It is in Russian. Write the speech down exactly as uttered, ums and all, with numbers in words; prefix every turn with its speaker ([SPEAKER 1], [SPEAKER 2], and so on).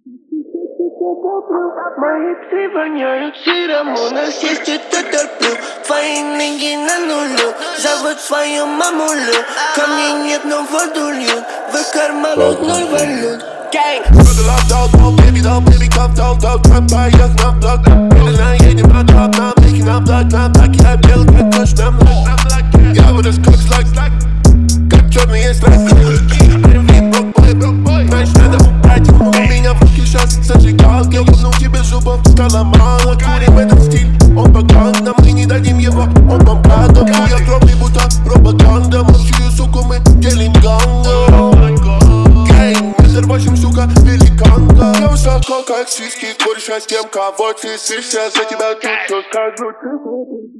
[SPEAKER 1] Мои псы воняют сыром, у нас есть это терплю. Твои ноги на нулю, зовут свою мамулю. Ко мне нет, но воду льют, в их карманах ноль валют. Gang! Baby, don't baby, come talk, talk, trap, buy us, not block. Медленно едем на топ, нам пики на блок, на таки я бел, как ночь, нам лак. Я буду скотч, лак, как черный страх. Привет, брок-бой, брок-бой. Знаешь, надо убрать, у меня в руке сейчас зажигалка. Я ебну тебе зубов, стало мало. Курим этот стиль, он богатый, мы не дадим его, он бомбада. Хуя кровный, будто пропаганда. Молчую, суку, мы делим ганга. Восемь, сука, великанка. Я высоко, как сиськи, куришь с тем, кого ты сышься. За тебя чувствую, скажу, ты